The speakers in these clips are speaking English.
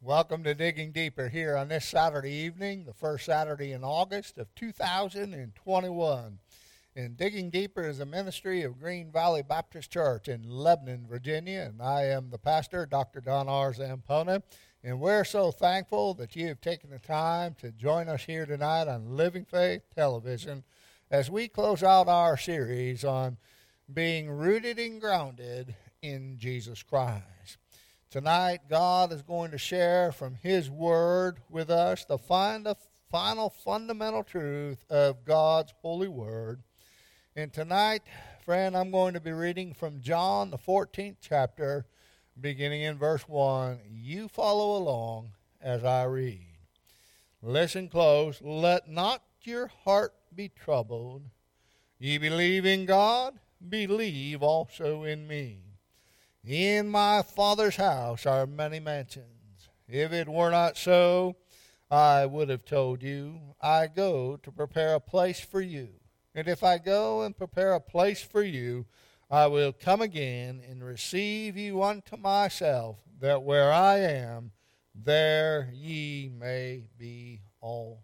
Welcome to Digging Deeper here on this Saturday evening, the first Saturday in August of 2021. And Digging Deeper is a ministry of Green Valley Baptist Church in Lebanon, Virginia, and I am the pastor, Dr. Don R. Zampona. And we're so thankful that you have taken the time to join us here tonight on Living Faith Television as we close out our series on being rooted and grounded in Jesus Christ. Tonight, God is going to share from His Word with us the final fundamental truth of God's holy Word. And tonight, friend, I'm going to be reading from John, the 14th chapter, beginning in verse 1. You follow along as I read. Listen close. Let not your heart be troubled. Ye believe in God, believe also in me. In my Father's house are many mansions. If it were not so, I would have told you, I go to prepare a place for you. And if I go and prepare a place for you, I will come again and receive you unto myself, that where I am, there ye may be also.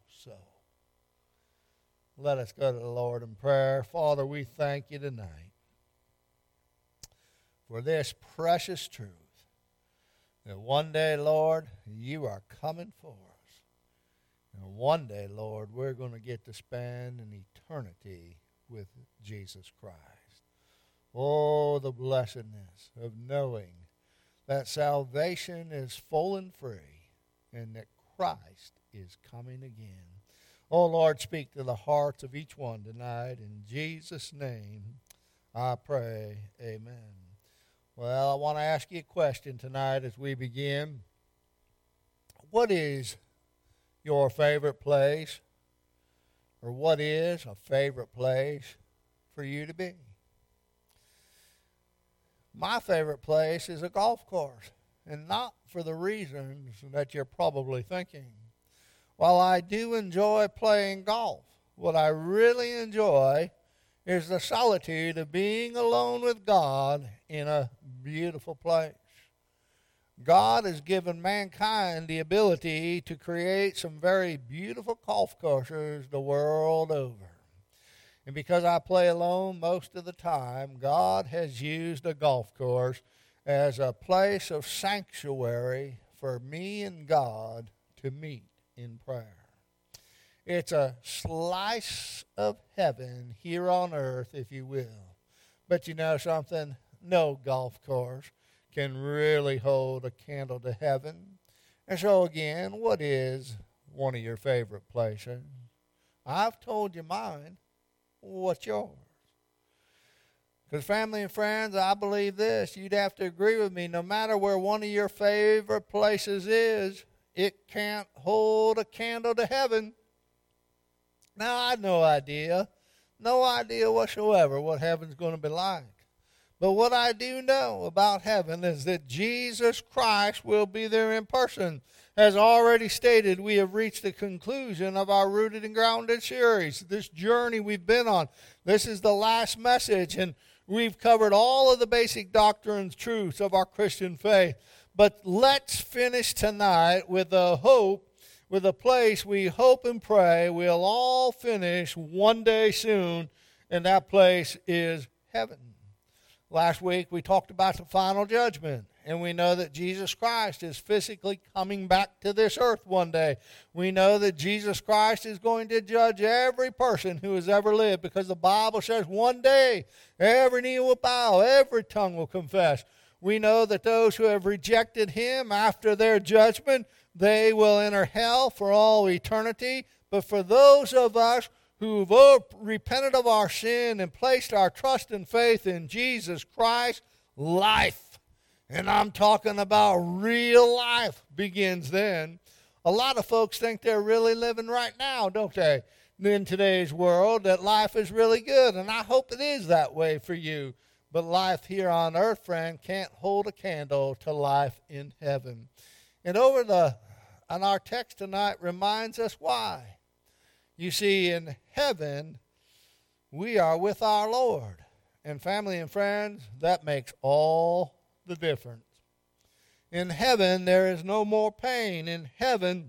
Let us go to the Lord in prayer. Father, we thank you tonight for this precious truth, that one day, Lord, you are coming for us. And one day, Lord, we're going to get to spend an eternity with Jesus Christ. Oh, the blessedness of knowing that salvation is full and free and that Christ is coming again. Oh, Lord, speak to the hearts of each one tonight. In Jesus' name, I pray, amen. Well, I want to ask you a question tonight as we begin. What is your favorite place? Or what is a favorite place for you to be? My favorite place is a golf course, and not for the reasons that you're probably thinking. While I do enjoy playing golf, what I really enjoy is the solitude of being alone with God in a beautiful place. God has given mankind the ability to create some very beautiful golf courses the world over. And because I play alone most of the time, God has used a golf course as a place of sanctuary for me and God to meet in prayer. It's a slice of heaven here on earth, if you will. But you know something? No golf course can really hold a candle to heaven. And so again, what is one of your favorite places? I've told you mine. What's yours? Because family and friends, I believe this. You'd have to agree with me. No matter where one of your favorite places is, it can't hold a candle to heaven. Now, I had no idea whatsoever what heaven's going to be like. But what I do know about heaven is that Jesus Christ will be there in person. As already stated, we have reached the conclusion of our Rooted and Grounded series, this journey we've been on. This is the last message, and we've covered all of the basic doctrines, truths of our Christian faith. But let's finish tonight with a place we hope and pray we'll all finish one day soon, and that place is heaven. Last week we talked about the final judgment, and we know that Jesus Christ is physically coming back to this earth one day. We know that Jesus Christ is going to judge every person who has ever lived, because the Bible says one day every knee will bow, every tongue will confess. We know that those who have rejected Him after their judgment, they will enter hell for all eternity. But for those of us who've repented of our sin and placed our trust and faith in Jesus Christ, life, and I'm talking about real life, begins then. A lot of folks think they're really living right now, don't they? In today's world, that life is really good, and I hope it is that way for you. But life here on earth, friend, can't hold a candle to life in heaven. And our text tonight reminds us why. You see, in heaven, we are with our Lord. And family and friends, that makes all the difference. In heaven, there is no more pain. In heaven,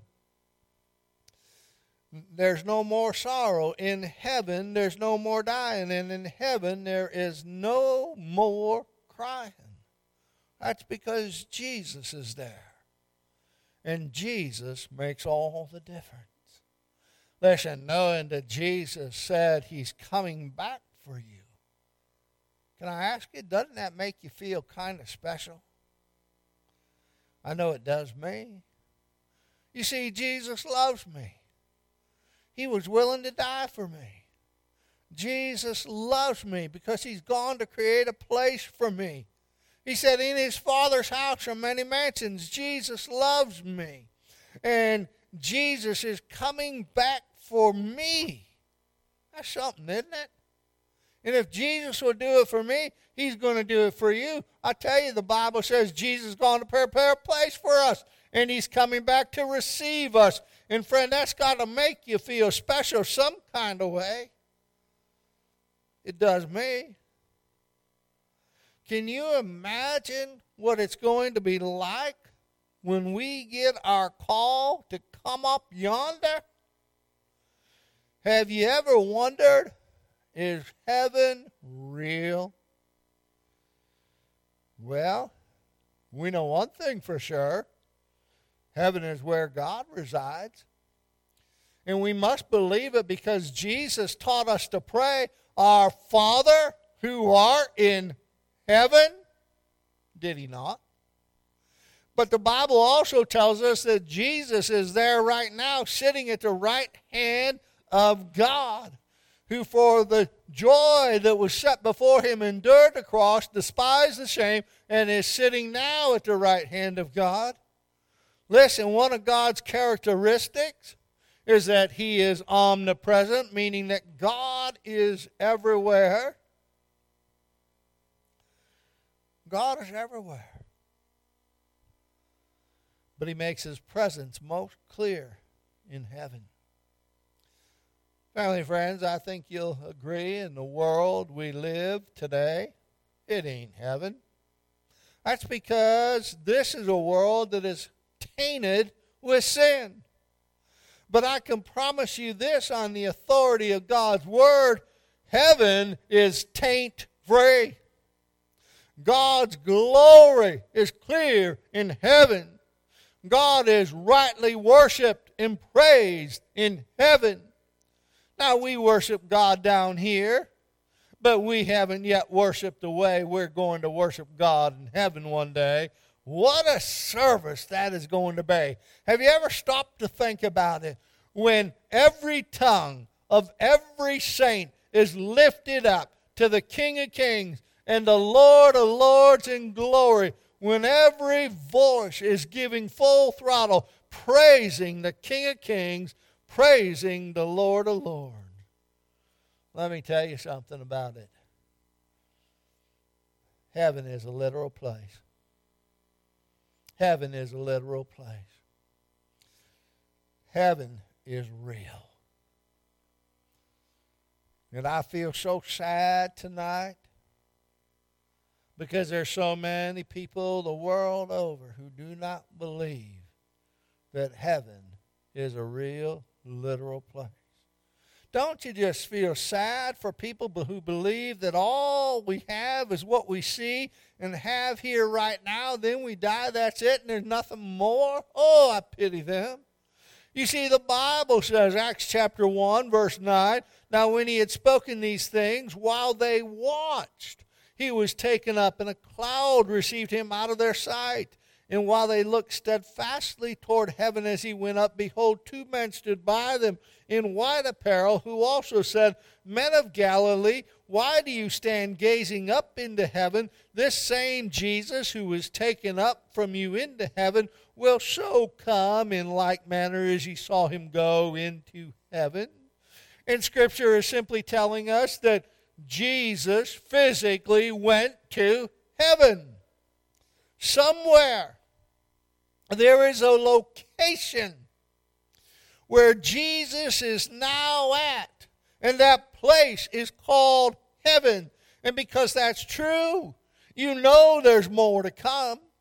there's no more sorrow. In heaven, there's no more dying. And in heaven, there is no more crying. That's because Jesus is there. And Jesus makes all the difference. Listen, knowing that Jesus said He's coming back for you, can I ask you, doesn't that make you feel kind of special? I know it does me. You see, Jesus loves me. He was willing to die for me. Jesus loves me because He's gone to create a place for me. He said, in His Father's house are many mansions. Jesus loves me. And Jesus is coming back for me. That's something, isn't it? And if Jesus will do it for me, He's going to do it for you. I tell you, the Bible says Jesus is going to prepare a place for us. And He's coming back to receive us. And friend, that's got to make you feel special some kind of way. It does me. Can you imagine what it's going to be like when we get our call to come up yonder? Have you ever wondered, is heaven real? Well, we know one thing for sure. Heaven is where God resides. And we must believe it because Jesus taught us to pray, Our Father who art in heaven. Did He not? But the Bible also tells us that Jesus is there right now, sitting at the right hand of God, who for the joy that was set before Him endured the cross, despised the shame, and is sitting now at the right hand of God. Listen, one of God's characteristics is that He is omnipresent, meaning that God is everywhere. God is everywhere. But He makes His presence most clear in heaven. Family friends, I think you'll agree in the world we live today, it ain't heaven. That's because this is a world that is tainted with sin. But I can promise you this on the authority of God's Word, heaven is taint-free. God's glory is clear in heaven. God is rightly worshiped and praised in heaven. Now, we worship God down here, but we haven't yet worshiped the way we're going to worship God in heaven one day. What a service that is going to be. Have you ever stopped to think about it? When every tongue of every saint is lifted up to the King of Kings and the Lord of Lords in glory, when every voice is giving full throttle, praising the King of Kings, praising the Lord of Lords. Let me tell you something about it. Heaven is a literal place. Heaven is a literal place. Heaven is real. And I feel so sad tonight because there's so many people the world over who do not believe that heaven is a real, literal place. Don't you just feel sad for people who believe that all we have is what we see and have here right now, then we die, that's it, and there's nothing more? Oh, I pity them. You see, the Bible says, Acts chapter 1, verse 9, now when He had spoken these things, while they watched, He was taken up, and a cloud received Him out of their sight. And while they looked steadfastly toward heaven as He went up, behold, two men stood by them in white apparel, who also said, Men of Galilee, why do you stand gazing up into heaven? This same Jesus who was taken up from you into heaven will so come in like manner as you saw Him go into heaven. And Scripture is simply telling us that Jesus physically went to heaven. Somewhere there is a location where Jesus is now at, and that place is called heaven. And because that's true, you know there's more to come.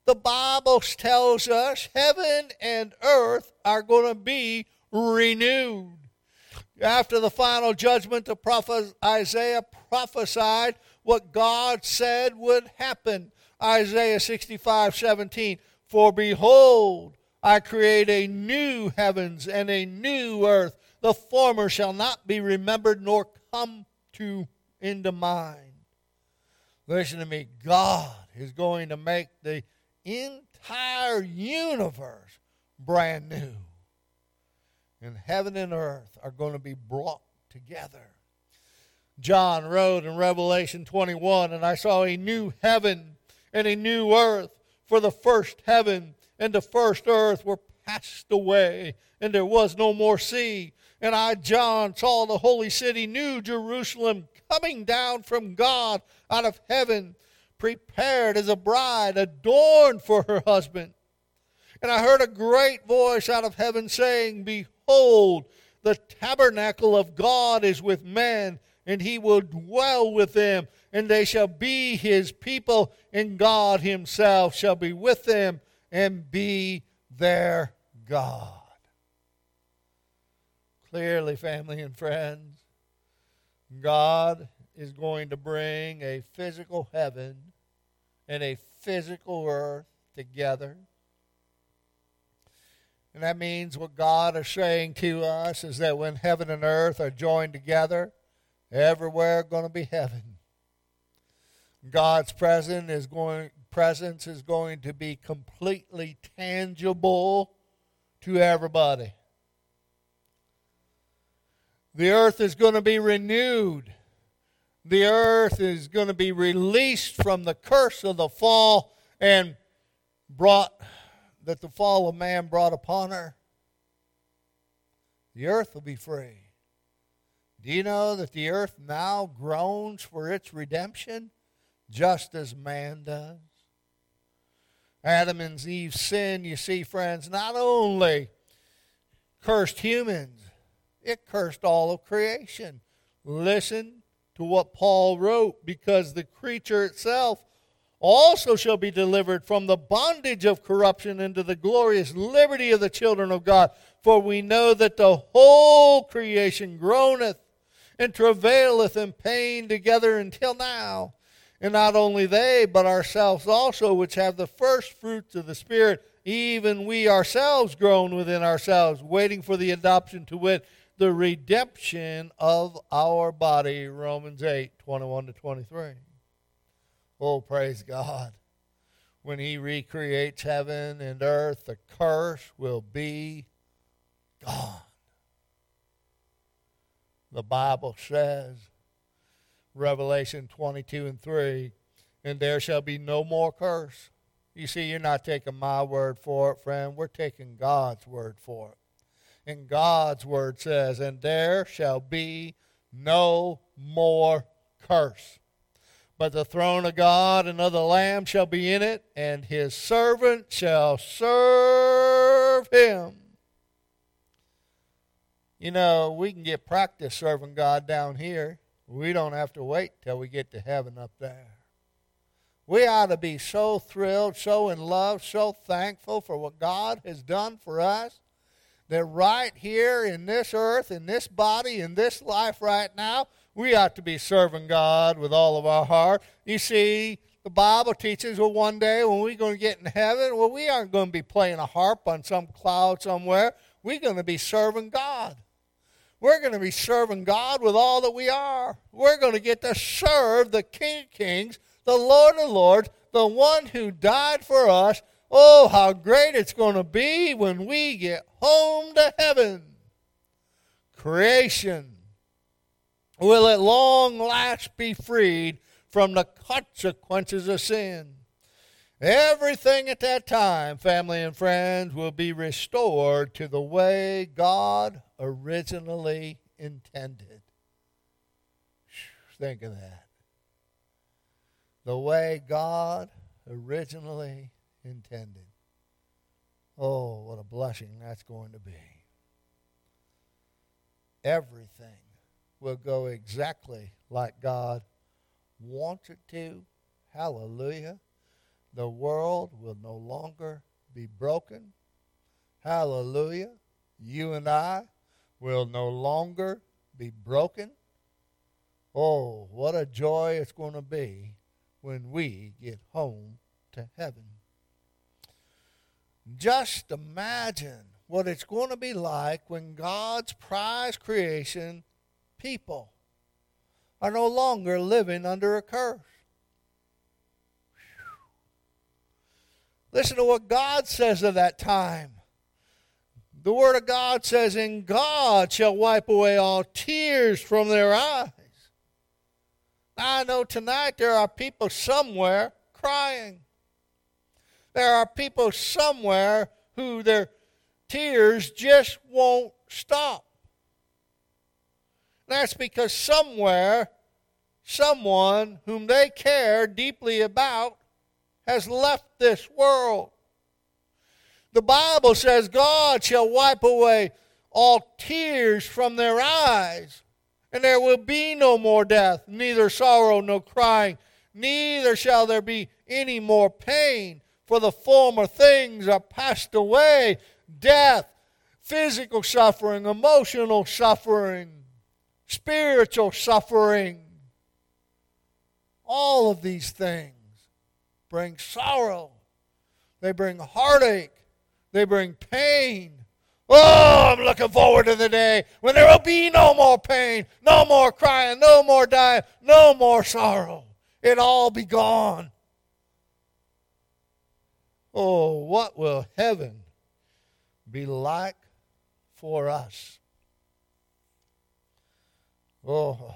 the Bible tells us heaven and earth are going to be renewed. After the final judgment, the prophet Isaiah prophesied what God said would happen. Isaiah 65:17, "For behold, I create a new heavens and a new earth. The former shall not be remembered nor come into mind." Listen to me. God is going to make the entire universe brand new. And heaven and earth are going to be brought together. John wrote in Revelation 21, "And I saw a new heaven and a new earth, for the first heaven and the first earth were passed away, and there was no more sea. And I, John, saw the holy city, New Jerusalem, coming down from God out of heaven, prepared as a bride, adorned for her husband. And I heard a great voice out of heaven saying, Behold, the tabernacle of God is with men, and he will dwell with them, and they shall be his people, and God himself shall be with them and be their God." Clearly, family and friends, God is going to bring a physical heaven and a physical earth together. And that means what God is saying to us is that when heaven and earth are joined together, everywhere going to be heaven. God's presence is going to be completely tangible to everybody. The earth is going to be renewed. The earth is going to be released from the curse of the fall and that the fall of man brought upon her. The earth will be free. Do you know that the earth now groans for its redemption, just as man does? Adam and Eve's sin, you see, friends, not only cursed humans, it cursed all of creation. Listen to what Paul wrote, "Because the creature itself also shall be delivered from the bondage of corruption into the glorious liberty of the children of God. For we know that the whole creation groaneth and travaileth in pain together until now. And not only they, but ourselves also, which have the first fruits of the Spirit, even we ourselves groan within ourselves, waiting for the adoption, to wit, the redemption of our body." Romans 8:21-23. Oh, praise God. When he recreates heaven and earth, the curse will be gone. The Bible says, Revelation 22:3, "And there shall be no more curse." You see, you're not taking my word for it, friend. We're taking God's word for it. And God's word says, "And there shall be no more curse. But the throne of God and of the Lamb shall be in it, and his servant shall serve him." You know, we can get practice serving God down here. We don't have to wait till we get to heaven up there. We ought to be so thrilled, so in love, so thankful for what God has done for us, that right here in this earth, in this body, in this life right now, we ought to be serving God with all of our heart. You see, the Bible teaches, well, one day when we're going to get in heaven, well, we aren't going to be playing a harp on some cloud somewhere. We're going to be serving God. We're going to be serving God with all that we are. We're going to get to serve the King of Kings, the Lord of Lords, the one who died for us. Oh, how great it's going to be when we get home to heaven. Creation will at long last be freed from the consequences of sin. Everything at that time, family and friends, will be restored to the way God originally intended. Think of that. The way God originally intended. Oh, what a blessing that's going to be. Everything will go exactly like God wants it to. Hallelujah. the world will no longer be broken. Hallelujah. You and I will no longer be broken. Oh, what a joy it's going to be when we get home to heaven. Just imagine what it's going to be like when God's prized creation, people, are no longer living under a curse. Listen to what God says of that time. The Word of God says, "And God shall wipe away all tears from their eyes." Now, I know tonight there are people somewhere crying. There are people somewhere who their tears just won't stop. That's because somewhere, someone whom they care deeply about has left this world. The Bible says God shall wipe away all tears from their eyes, and there will be no more death, neither sorrow nor crying, neither shall there be any more pain, for the former things are passed away. Death, physical suffering, emotional suffering, spiritual suffering, all of these things bring sorrow. They bring heartache. They bring pain. Oh, I'm looking forward to the day when there will be no more pain, no more crying, no more dying, no more sorrow. It'll all be gone. Oh, what will heaven be like for us? Oh,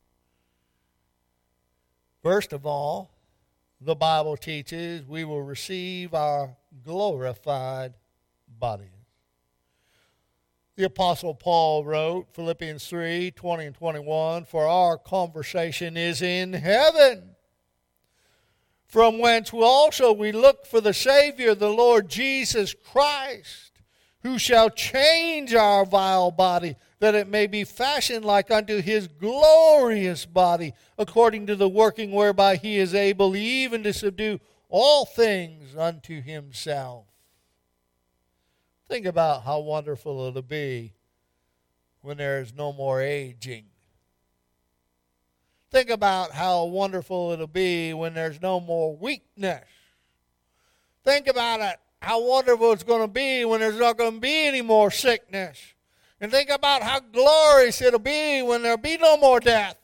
first of all, the Bible teaches we will receive our glorified bodies. The Apostle Paul wrote, Philippians 3:20 and 21, "For our conversation is in heaven, from whence also we look for the Savior, the Lord Jesus Christ, who shall change our vile body, that it may be fashioned like unto His glorious body, according to the working whereby He is able even to subdue all things unto Himself." Think about how wonderful it'll be when there is no more aging. Think about how wonderful it'll be when there's no more weakness. Think about it, how wonderful it's going to be when there's not going to be any more sickness. And think about how glorious it'll be when there'll be no more death.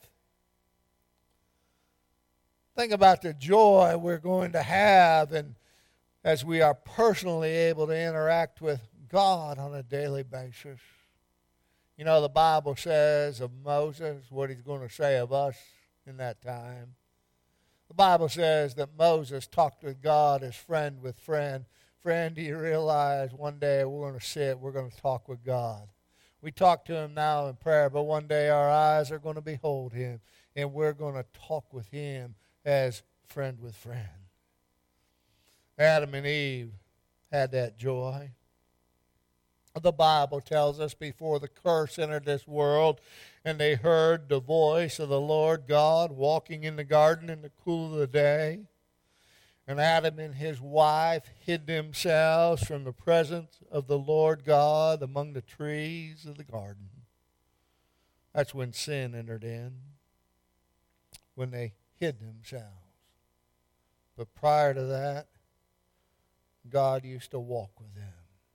Think about the joy we're going to have and as we are personally able to interact with God on a daily basis. You know, the Bible says of Moses what he's going to say of us in that time. The Bible says that Moses talked with God as friend with friend. Friend, do you realize one day we're going to sit, we're going to talk with God? We talk to Him now in prayer, but one day our eyes are going to behold Him, and we're going to talk with Him as friend with friend. Adam and Eve had that joy. The Bible tells us before the curse entered this world, and they heard the voice of the Lord God walking in the garden in the cool of the day. And Adam and his wife hid themselves from the presence of the Lord God among the trees of the garden. That's when sin entered in, when they hid themselves. But prior to that, God used to walk with them.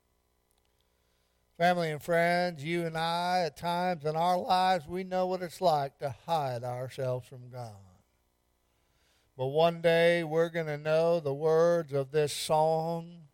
Family and friends, you and I, at times in our lives, we know what it's like to hide ourselves from God. But one day we're going to know the words of this song.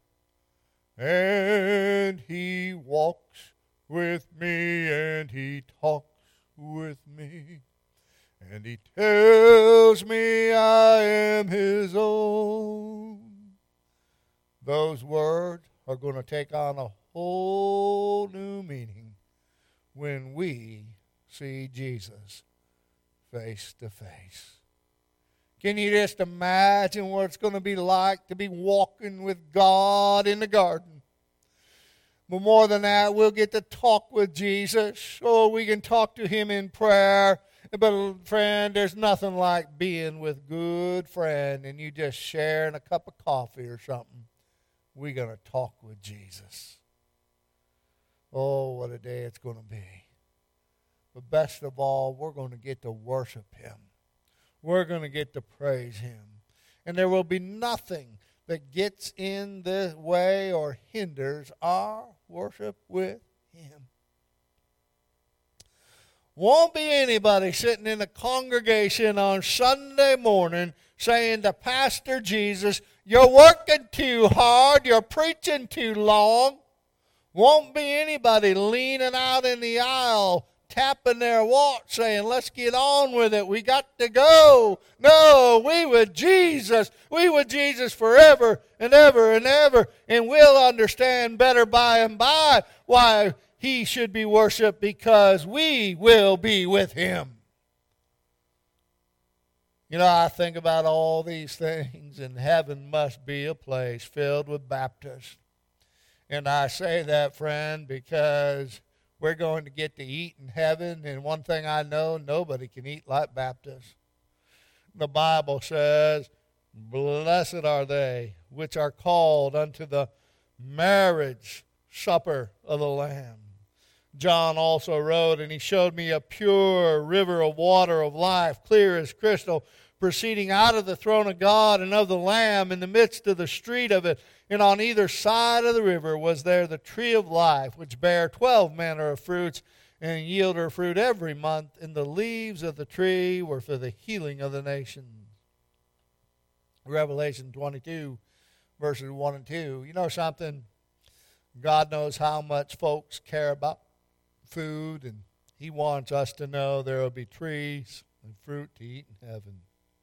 And He walks with me, and He talks with me, and He tells me I am His own. Those words are going to take on a whole new meaning when we see Jesus face to face. Can you just imagine what it's going to be like to be walking with God in the garden? But more than that, we'll get to talk with Jesus. Oh, we can talk to Him in prayer, But friend, there's nothing like being with good friend and you just sharing a cup of coffee or something. We're going to talk with Jesus. Oh, what a day it's going to be. But best of all, we're going to get to worship Him. We're going to get to praise Him. And there will be nothing that gets in the way or hinders our worship with Him. Won't be anybody sitting in a congregation on Sunday morning saying to Pastor Jesus, you're working too hard, you're preaching too long. Won't be anybody leaning out in the aisle, tapping their watch, saying, let's get on with it, we got to go. No, we with Jesus forever and ever and ever, and we'll understand better by and by why He should be worshiped, because we will be with Him. You know, I think about all these things, and heaven must be a place filled with Baptists. And I say that, friend, because we're going to get to eat in heaven, and one thing I know, nobody can eat like Baptists. The Bible says, blessed are they which are called unto the marriage supper of the Lamb. John also wrote, and he showed me a pure river of water of life, clear as crystal, proceeding out of the throne of God and of the Lamb in the midst of the street of it. And on either side of the river was there the tree of life, which bare 12 manner of fruits, and yield her fruit every month. And the leaves of the tree were for the healing of the nations. Revelation 22, verses 1 and 2. You know something? God knows how much folks care about food, and He wants us to know there will be trees and fruit to eat in heaven.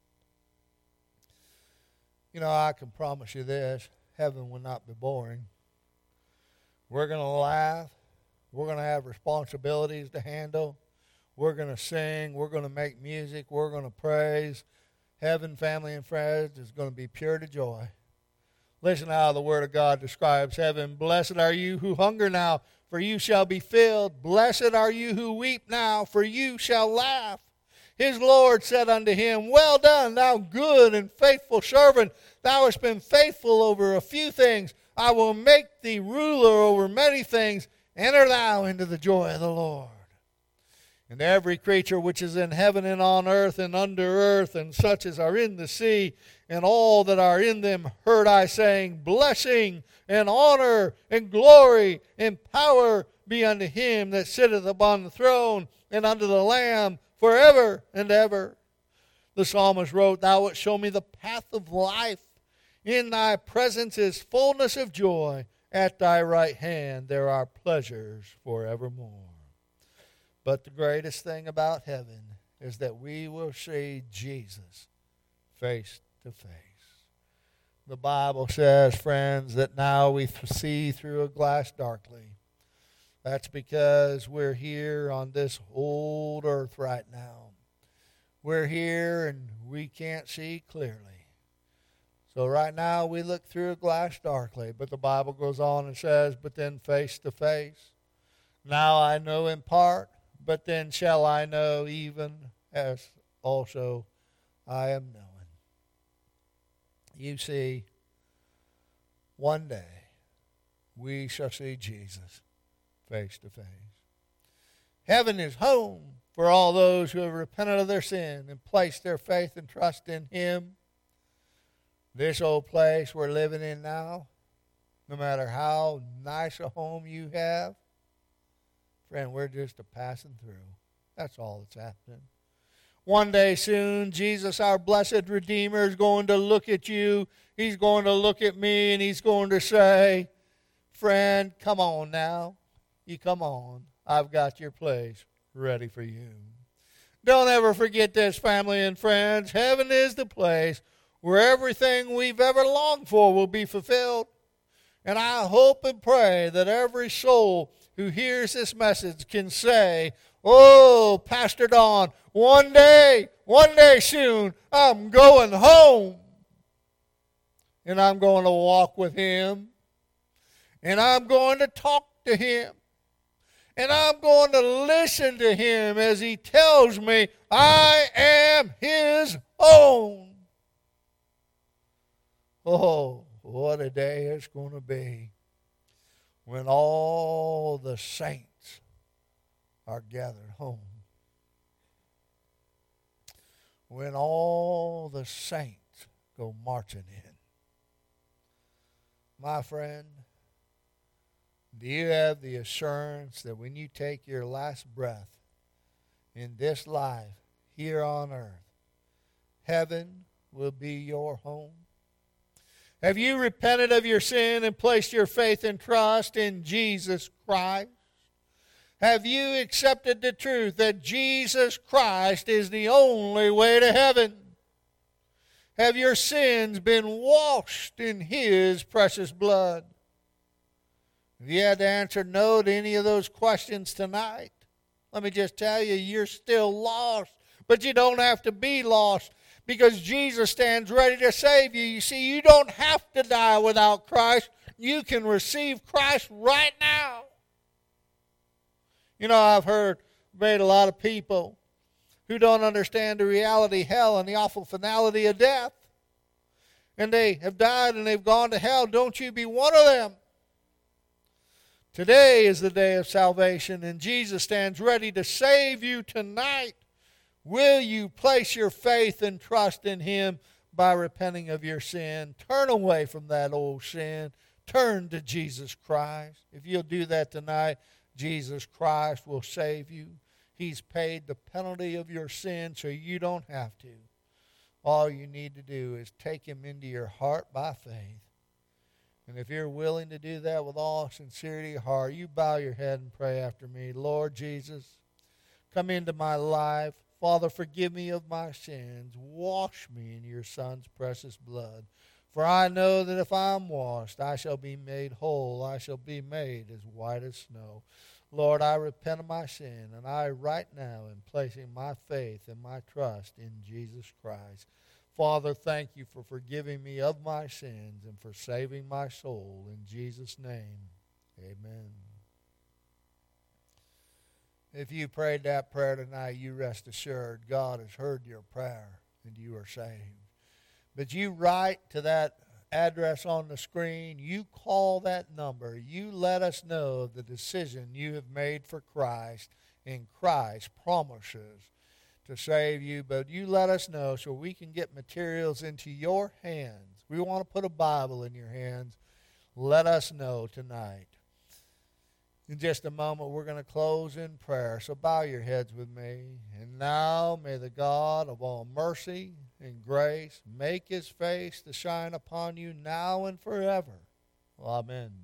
You know, I can promise you this, heaven will not be boring. We're going to laugh. We're going to have responsibilities to handle. We're going to sing. We're going to make music. We're going to praise. Heaven, family, and friends is going to be pure to joy. Listen how the Word of God describes heaven. Blessed are you who hunger now, for you shall be filled. Blessed are you who weep now, for you shall laugh. His Lord said unto him, well done, thou good and faithful servant. Thou hast been faithful over a few things. I will make thee ruler over many things. Enter thou into the joy of the Lord. And every creature which is in heaven and on earth and under earth, and such as are in the sea, and all that are in them, heard I saying, blessing and honor and glory and power be unto him that sitteth upon the throne and unto the Lamb forever and ever. The psalmist wrote, thou wilt show me the path of life. In thy presence is fullness of joy. At thy right hand there are pleasures forevermore. But the greatest thing about heaven is that we will see Jesus face to face. The Bible says, friends, that now we see through a glass darkly. That's because we're here on this old earth right now. We're here and we can't see clearly. So right now we look through a glass darkly, but the Bible goes on and says, but then face to face. Now I know in part, but then shall I know even as also I am known. You see, one day we shall see Jesus face to face. Heaven is home for all those who have repented of their sin and placed their faith and trust in Him. This old place we're living in now, no matter how nice a home you have, friend, we're just a passing through. That's all that's happening. One day soon, Jesus, our blessed Redeemer, is going to look at you. He's going to look at me, and He's going to say, friend, come on now. You come on. I've got your place ready for you. Don't ever forget this, family and friends. Heaven is the place where everything we've ever longed for will be fulfilled. And I hope and pray that every soul who hears this message can say, oh, Pastor Don, one day soon, I'm going home. And I'm going to walk with Him. And I'm going to talk to Him. And I'm going to listen to him as he tells me I am his own. Oh, what a day it's going to be when all the saints are gathered home. When all the saints go marching in. My friend, do you have the assurance that when you take your last breath in this life here on earth, heaven will be your home? Have you repented of your sin and placed your faith and trust in Jesus Christ? Have you accepted the truth that Jesus Christ is the only way to heaven? Have your sins been washed in his precious blood? If you had to answer no to any of those questions tonight, let me just tell you, you're still lost. But you don't have to be lost because Jesus stands ready to save you. You see, you don't have to die without Christ. You can receive Christ right now. You know, I've made a lot of people who don't understand the reality of hell and the awful finality of death. And they have died and they've gone to hell. Don't you be one of them. Today is the day of salvation, and Jesus stands ready to save you tonight. Will you place your faith and trust in him by repenting of your sin? Turn away from that old sin. Turn to Jesus Christ. If you'll do that tonight, Jesus Christ will save you. He's paid the penalty of your sin so you don't have to. All you need to do is take him into your heart by faith. And if you're willing to do that with all sincerity of heart, you bow your head and pray after me. Lord Jesus, come into my life. Father, forgive me of my sins. Wash me in your Son's precious blood. For I know that if I'm washed, I shall be made whole. I shall be made as white as snow. Lord, I repent of my sin, and I right now am placing my faith and my trust in Jesus Christ. Father, thank you for forgiving me of my sins and for saving my soul. In Jesus' name, amen. If you prayed that prayer tonight, you rest assured God has heard your prayer and you are saved. But you write to that address on the screen. You call that number. You let us know of the decision you have made for Christ, and Christ promises to save you. But you let us know so we can get materials into your hands. We want to put a Bible in your hands. Let us know tonight. In just a moment, we're going to close in prayer. So bow your heads with me. And now may the God of all mercy and grace make his face to shine upon you now and forever. Amen.